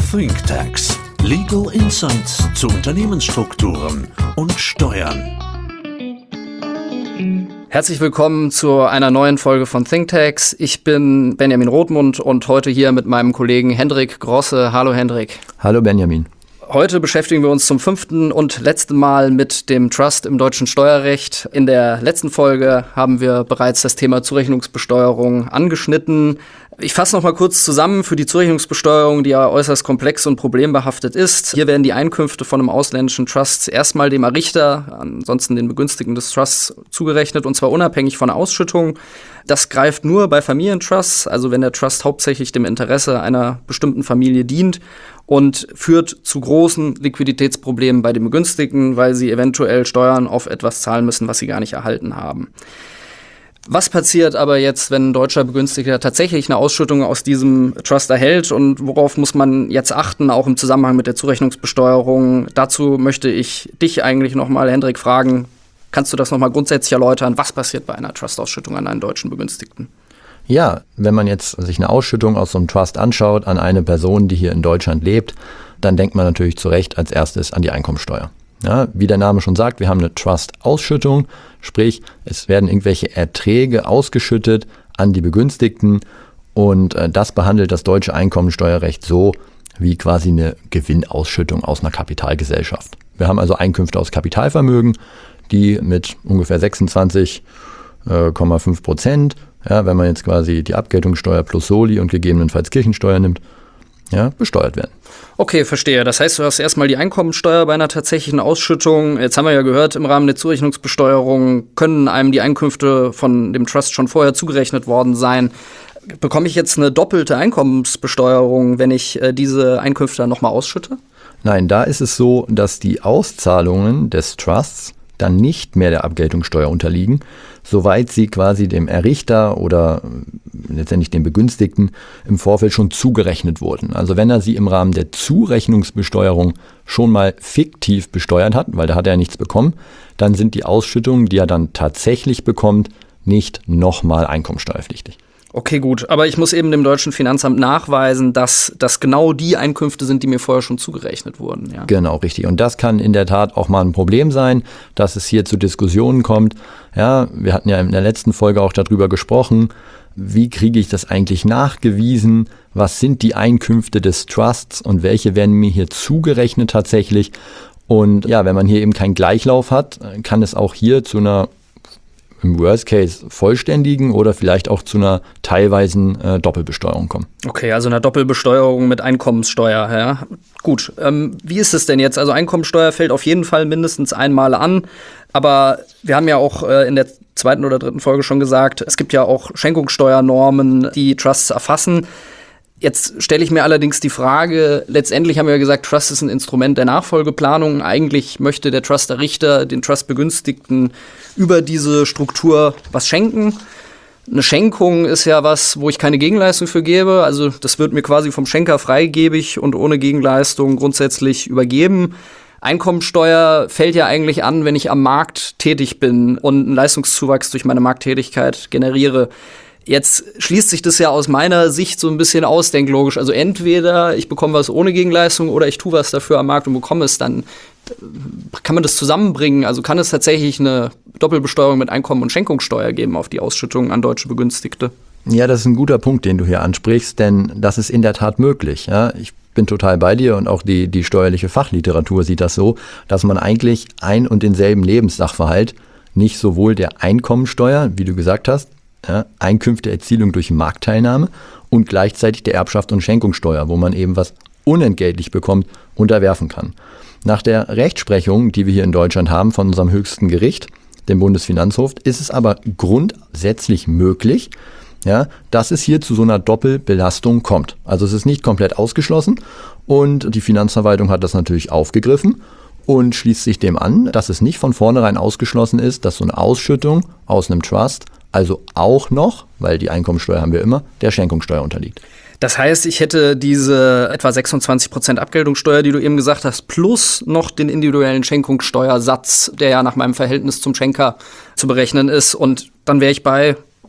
ThinkTax. Legal Insights zu Unternehmensstrukturen und Steuern. Herzlich willkommen zu einer neuen Folge von ThinkTax. Ich bin Benjamin Rothmund und heute hier mit meinem Kollegen Hendrik Grosse. Hallo Hendrik. Hallo Benjamin. Heute beschäftigen wir uns zum 5. und letzten Mal mit dem Trust im deutschen Steuerrecht. In der letzten Folge haben wir bereits das Thema Zurechnungsbesteuerung angeschnitten. Ich fasse noch mal kurz zusammen für die Zurechnungsbesteuerung, die ja äußerst komplex und problembehaftet ist. Hier werden die Einkünfte von einem ausländischen Trust erstmal dem Errichter, ansonsten den Begünstigten des Trusts zugerechnet, und zwar unabhängig von der Ausschüttung. Das greift nur bei Familientrusts, also wenn der Trust hauptsächlich dem Interesse einer bestimmten Familie dient, und führt zu großen Liquiditätsproblemen bei den Begünstigten, weil sie eventuell Steuern auf etwas zahlen müssen, was sie gar nicht erhalten haben. Was passiert aber jetzt, wenn ein deutscher Begünstigter tatsächlich eine Ausschüttung aus diesem Trust erhält, und worauf muss man jetzt achten, auch im Zusammenhang mit der Zurechnungsbesteuerung? Dazu möchte ich dich eigentlich nochmal, Hendrik, fragen, kannst du das nochmal grundsätzlich erläutern? Was passiert bei einer Trust-Ausschüttung an einen deutschen Begünstigten? Ja, wenn man jetzt sich eine Ausschüttung aus so einem Trust anschaut an eine Person, die hier in Deutschland lebt, dann denkt man natürlich zu Recht als erstes an die Einkommensteuer. Ja, wie der Name schon sagt, wir haben eine Trust-Ausschüttung, sprich es werden irgendwelche Erträge ausgeschüttet an die Begünstigten, und das behandelt das deutsche Einkommensteuerrecht so wie quasi eine Gewinnausschüttung aus einer Kapitalgesellschaft. Wir haben also Einkünfte aus Kapitalvermögen, die mit ungefähr 26,5%, ja, wenn man jetzt quasi die Abgeltungssteuer plus Soli und gegebenenfalls Kirchensteuer nimmt, ja, besteuert werden. Okay, verstehe. Das heißt, du hast erstmal die Einkommensteuer bei einer tatsächlichen Ausschüttung. Jetzt haben wir ja gehört, im Rahmen der Zurechnungsbesteuerung können einem die Einkünfte von dem Trust schon vorher zugerechnet worden sein. Bekomme ich jetzt eine doppelte Einkommensbesteuerung, wenn ich diese Einkünfte dann nochmal ausschütte? Nein, da ist es so, dass die Auszahlungen des Trusts dann nicht mehr der Abgeltungssteuer unterliegen, soweit sie quasi dem Errichter oder letztendlich dem Begünstigten im Vorfeld schon zugerechnet wurden. Also wenn er sie im Rahmen der Zurechnungsbesteuerung schon mal fiktiv besteuert hat, weil da hat er ja nichts bekommen, dann sind die Ausschüttungen, die er dann tatsächlich bekommt, nicht nochmal einkommensteuerpflichtig. Okay, gut. Aber ich muss eben dem deutschen Finanzamt nachweisen, dass das genau die Einkünfte sind, die mir vorher schon zugerechnet wurden. Ja. Genau, richtig. Und das kann in der Tat auch mal ein Problem sein, dass es hier zu Diskussionen kommt. Ja, wir hatten ja in der letzten Folge auch darüber gesprochen, wie kriege ich das eigentlich nachgewiesen? Was sind die Einkünfte des Trusts und welche werden mir hier zugerechnet tatsächlich? Und ja, wenn man hier eben keinen Gleichlauf hat, kann es auch hier zu einer im Worst Case vollständigen oder vielleicht auch zu einer teilweisen Doppelbesteuerung kommen. Okay, also einer Doppelbesteuerung mit Einkommenssteuer. Ja. Gut, wie ist es denn jetzt? Also Einkommenssteuer fällt auf jeden Fall mindestens einmal an, aber wir haben ja auch in der 2. oder 3. Folge schon gesagt, es gibt ja auch Schenkungssteuernormen, die Trusts erfassen. Jetzt stelle ich mir allerdings die Frage, letztendlich haben wir ja gesagt, Trust ist ein Instrument der Nachfolgeplanung. Eigentlich möchte der Trust-Errichter den Trust-Begünstigten über diese Struktur was schenken. Eine Schenkung ist ja was, wo ich keine Gegenleistung für gebe. Also das wird mir quasi vom Schenker freigebig und ohne Gegenleistung grundsätzlich übergeben. Einkommensteuer fällt ja eigentlich an, wenn ich am Markt tätig bin und einen Leistungszuwachs durch meine Markttätigkeit generiere. Jetzt schließt sich das ja aus meiner Sicht so ein bisschen ausdenklogisch. Also entweder ich bekomme was ohne Gegenleistung oder ich tue was dafür am Markt und bekomme es dann. Kann man das zusammenbringen? Also kann es tatsächlich eine Doppelbesteuerung mit Einkommen- und Schenkungssteuer geben auf die Ausschüttung an deutsche Begünstigte? Ja, das ist ein guter Punkt, den du hier ansprichst, denn das ist in der Tat möglich. Ja, ich bin total bei dir und auch die steuerliche Fachliteratur sieht das so, dass man eigentlich ein und denselben Lebenssachverhalt nicht sowohl der Einkommensteuer, wie du gesagt hast, ja, Einkünfteerzielung durch Marktteilnahme und gleichzeitig der Erbschaft- und Schenkungssteuer, wo man eben was unentgeltlich bekommt, unterwerfen kann. Nach der Rechtsprechung, die wir hier in Deutschland haben von unserem höchsten Gericht, dem Bundesfinanzhof, ist es aber grundsätzlich möglich, ja, dass es hier zu so einer Doppelbelastung kommt. Also es ist nicht komplett ausgeschlossen, und die Finanzverwaltung hat das natürlich aufgegriffen und schließt sich dem an, dass es nicht von vornherein ausgeschlossen ist, dass so eine Ausschüttung aus einem Trust also auch noch, weil die Einkommensteuer haben wir immer, der Schenkungssteuer unterliegt. Das heißt, ich hätte diese etwa 26% Abgeltungssteuer, die du eben gesagt hast, plus noch den individuellen Schenkungssteuersatz, der ja nach meinem Verhältnis zum Schenker zu berechnen ist. Und dann wäre ich bei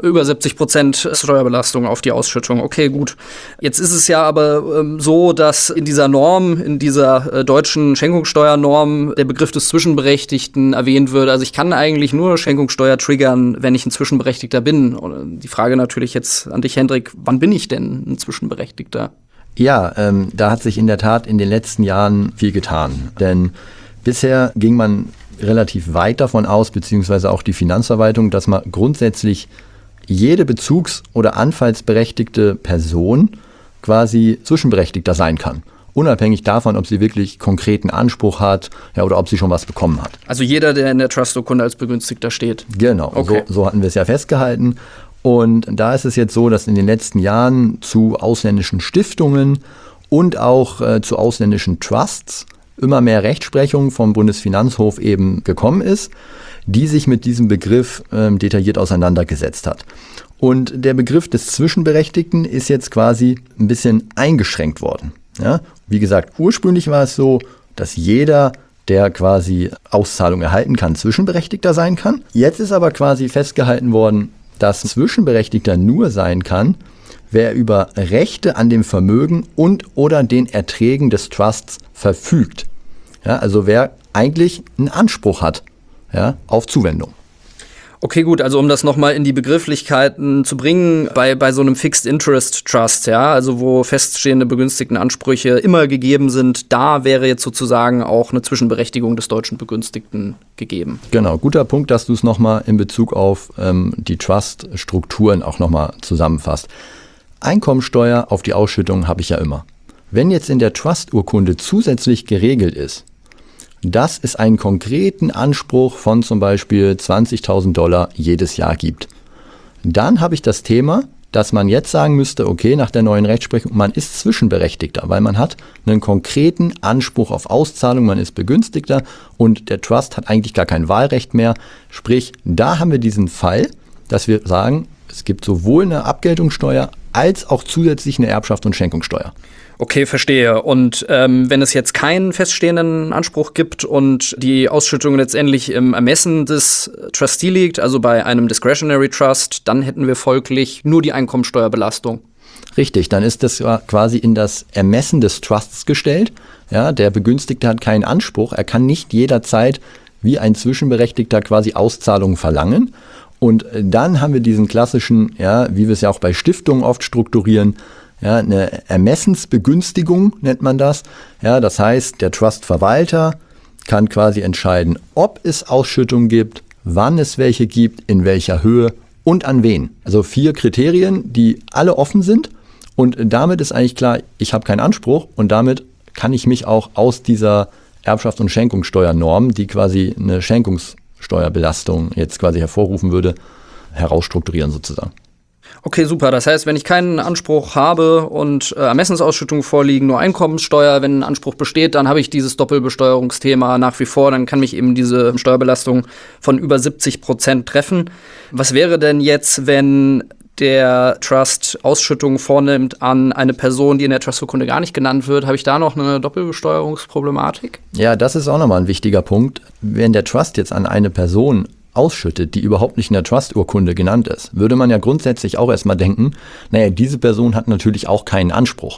Über 70% Steuerbelastung auf die Ausschüttung. Okay, gut. Jetzt ist es ja aber so, dass in dieser Norm, in dieser deutschen Schenkungssteuernorm, der Begriff des Zwischenberechtigten erwähnt wird. Also ich kann eigentlich nur Schenkungssteuer triggern, wenn ich ein Zwischenberechtigter bin. Und die Frage natürlich jetzt an dich, Hendrik, wann bin ich denn ein Zwischenberechtigter? Ja, da hat sich in der Tat in den letzten Jahren viel getan. Denn bisher ging man relativ weit davon aus, beziehungsweise auch die Finanzverwaltung, dass man grundsätzlich jede bezugs- oder anfallsberechtigte Person quasi Zwischenberechtigter sein kann. Unabhängig davon, ob sie wirklich konkreten Anspruch hat, ja, oder ob sie schon was bekommen hat. Also jeder, der in der Trust-Urkunde als Begünstigter steht. Genau, okay. So hatten wir es ja festgehalten. Und da ist es jetzt so, dass in den letzten Jahren zu ausländischen Stiftungen und auch zu ausländischen Trusts immer mehr Rechtsprechung vom Bundesfinanzhof eben gekommen ist, die sich mit diesem Begriff detailliert auseinandergesetzt hat. Und der Begriff des Zwischenberechtigten ist jetzt quasi ein bisschen eingeschränkt worden. Ja? Wie gesagt, ursprünglich war es so, dass jeder, der quasi Auszahlung erhalten kann, Zwischenberechtigter sein kann. Jetzt ist aber quasi festgehalten worden, dass Zwischenberechtigter nur sein kann, wer über Rechte an dem Vermögen und oder den Erträgen des Trusts verfügt. Ja, also wer eigentlich einen Anspruch hat, ja, auf Zuwendung. Okay, gut, also um das nochmal in die Begrifflichkeiten zu bringen, bei so einem Fixed Interest Trust, ja, also wo feststehende begünstigten Ansprüche immer gegeben sind, da wäre jetzt sozusagen auch eine Zwischenberechtigung des deutschen Begünstigten gegeben. Genau, guter Punkt, dass du es nochmal in Bezug auf die Trust-Strukturen auch nochmal zusammenfasst. Einkommensteuer auf die Ausschüttung habe ich ja immer. Wenn jetzt in der Trust-Urkunde zusätzlich geregelt ist, dass es einen konkreten Anspruch von zum Beispiel $20.000 jedes Jahr gibt, dann habe ich das Thema, dass man jetzt sagen müsste, okay, nach der neuen Rechtsprechung, man ist Zwischenberechtigter, weil man hat einen konkreten Anspruch auf Auszahlung, man ist Begünstigter und der Trust hat eigentlich gar kein Wahlrecht mehr. Sprich, da haben wir diesen Fall, dass wir sagen, es gibt sowohl eine Abgeltungssteuer als auch zusätzlich eine Erbschaft- und Schenkungssteuer. Okay, verstehe. Und wenn es jetzt keinen feststehenden Anspruch gibt und die Ausschüttung letztendlich im Ermessen des Trustee liegt, also bei einem Discretionary Trust, dann hätten wir folglich nur die Einkommensteuerbelastung. Richtig, dann ist das quasi in das Ermessen des Trusts gestellt. Ja, der Begünstigte hat keinen Anspruch, er kann nicht jederzeit wie ein Zwischenberechtigter quasi Auszahlungen verlangen. Und dann haben wir diesen klassischen, ja, wie wir es ja auch bei Stiftungen oft strukturieren, ja, eine Ermessensbegünstigung nennt man das. Ja, das heißt, der Trustverwalter kann quasi entscheiden, ob es Ausschüttungen gibt, wann es welche gibt, in welcher Höhe und an wen. Also 4 Kriterien, die alle offen sind. Und damit ist eigentlich klar, ich habe keinen Anspruch und damit kann ich mich auch aus dieser Erbschafts- und Schenkungssteuernorm, die quasi eine Schenkungssteuerbelastung jetzt quasi hervorrufen würde, herausstrukturieren sozusagen. Okay, super. Das heißt, wenn ich keinen Anspruch habe und Ermessensausschüttungen vorliegen, nur Einkommensteuer, wenn ein Anspruch besteht, dann habe ich dieses Doppelbesteuerungsthema nach wie vor. Dann kann mich eben diese Steuerbelastung von über 70% treffen. Was wäre denn jetzt, wenn der Trust Ausschüttungen vornimmt an eine Person, die in der Trusturkunde gar nicht genannt wird? Habe ich da noch eine Doppelbesteuerungsproblematik? Ja, das ist auch nochmal ein wichtiger Punkt. Wenn der Trust jetzt an eine Person ausschüttet, die überhaupt nicht in der Trust-Urkunde genannt ist, würde man ja grundsätzlich auch erstmal denken, naja, diese Person hat natürlich auch keinen Anspruch.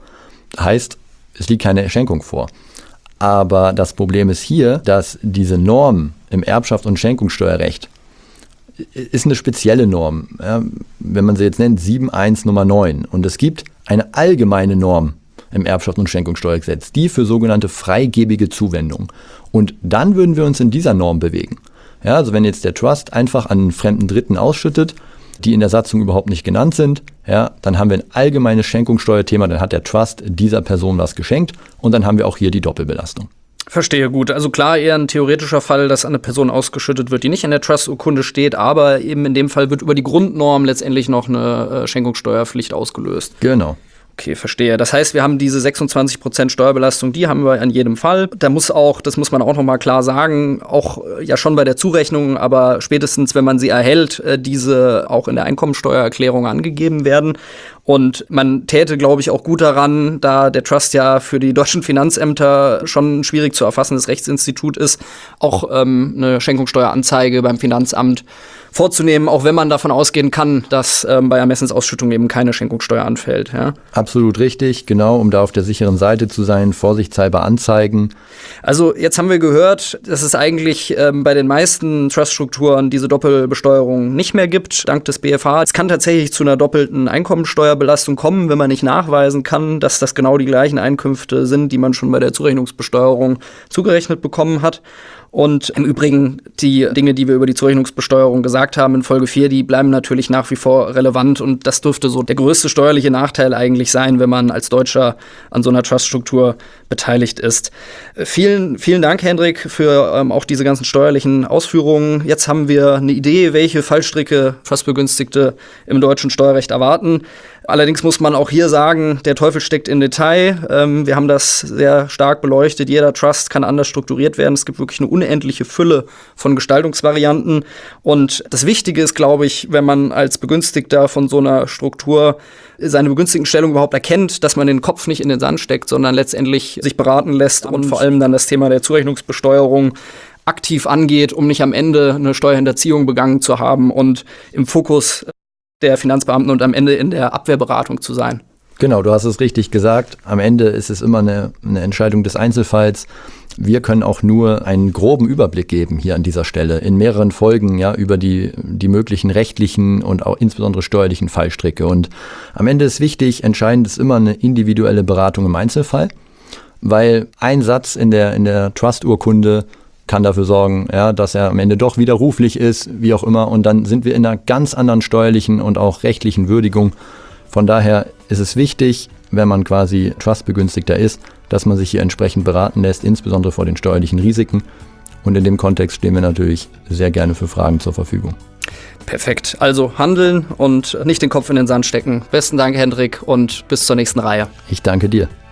Heißt, es liegt keine Schenkung vor. Aber das Problem ist hier, dass diese Norm im Erbschafts- und Schenkungssteuerrecht ist eine spezielle Norm. Ja, wenn man sie jetzt nennt, 7.1 Nummer 9. Und es gibt eine allgemeine Norm im Erbschafts- und Schenkungssteuergesetz, die für sogenannte freigebige Zuwendung. Und dann würden wir uns in dieser Norm bewegen. Ja, also wenn jetzt der Trust einfach an einen fremden Dritten ausschüttet, die in der Satzung überhaupt nicht genannt sind, ja, dann haben wir ein allgemeines Schenkungssteuerthema, dann hat der Trust dieser Person was geschenkt und dann haben wir auch hier die Doppelbelastung. Verstehe, gut. Also klar, eher ein theoretischer Fall, dass eine Person ausgeschüttet wird, die nicht in der Trust-Urkunde steht, aber eben in dem Fall wird über die Grundnorm letztendlich noch eine Schenkungssteuerpflicht ausgelöst. Genau. Okay, verstehe. Das heißt, wir haben diese 26% Steuerbelastung, die haben wir an jedem Fall. Da muss auch, das muss man auch nochmal klar sagen, auch ja schon bei der Zurechnung, aber spätestens, wenn man sie erhält, diese auch in der Einkommensteuererklärung angegeben werden. Und man täte, glaube ich, auch gut daran, da der Trust ja für die deutschen Finanzämter schon ein schwierig zu erfassendes Rechtsinstitut ist, auch eine Schenkungssteueranzeige beim Finanzamt vorzunehmen, auch wenn man davon ausgehen kann, dass bei Ermessensausschüttung eben keine Schenkungssteuer anfällt. Ja? Absolut richtig, genau, um da auf der sicheren Seite zu sein, vorsichtshalber anzeigen. Also jetzt haben wir gehört, dass es eigentlich bei den meisten Truststrukturen diese Doppelbesteuerung nicht mehr gibt, dank des BFH. Es kann tatsächlich zu einer doppelten Einkommensteuerbelastung kommen, wenn man nicht nachweisen kann, dass das genau die gleichen Einkünfte sind, die man schon bei der Zurechnungsbesteuerung zugerechnet bekommen hat. Und im Übrigen, die Dinge, die wir über die Zurechnungsbesteuerung gesagt haben in Folge 4, die bleiben natürlich nach wie vor relevant. Und das dürfte so der größte steuerliche Nachteil eigentlich sein, wenn man als Deutscher an so einer Truststruktur beteiligt ist. Vielen Dank, Hendrik, für auch diese ganzen steuerlichen Ausführungen. Jetzt haben wir eine Idee, welche Fallstricke Trustbegünstigte im deutschen Steuerrecht erwarten. Allerdings muss man auch hier sagen, der Teufel steckt im Detail. Wir haben das sehr stark beleuchtet. Jeder Trust kann anders strukturiert werden. Es gibt wirklich eine unendliche Fülle von Gestaltungsvarianten. Und das Wichtige ist, glaube ich, wenn man als Begünstigter von so einer Struktur seine Begünstigtenstellung überhaupt erkennt, dass man den Kopf nicht in den Sand steckt, sondern letztendlich sich beraten lässt und vor allem dann das Thema der Zurechnungsbesteuerung aktiv angeht, um nicht am Ende eine Steuerhinterziehung begangen zu haben und im Fokus der Finanzbeamten und am Ende in der Abwehrberatung zu sein. Genau, du hast es richtig gesagt. Am Ende ist es immer eine Entscheidung des Einzelfalls. Wir können auch nur einen groben Überblick geben hier an dieser Stelle in mehreren Folgen, ja, über die möglichen rechtlichen und auch insbesondere steuerlichen Fallstricke. Und am Ende ist wichtig, entscheidend ist immer eine individuelle Beratung im Einzelfall, weil ein Satz in der Trust-Urkunde kann dafür sorgen, ja, dass er am Ende doch widerruflich ist, wie auch immer. Und dann sind wir in einer ganz anderen steuerlichen und auch rechtlichen Würdigung. Von daher ist es wichtig, wenn man quasi Trustbegünstigter ist, dass man sich hier entsprechend beraten lässt, insbesondere vor den steuerlichen Risiken. Und in dem Kontext stehen wir natürlich sehr gerne für Fragen zur Verfügung. Perfekt. Also handeln und nicht den Kopf in den Sand stecken. Besten Dank, Hendrik, und bis zur nächsten Reihe. Ich danke dir.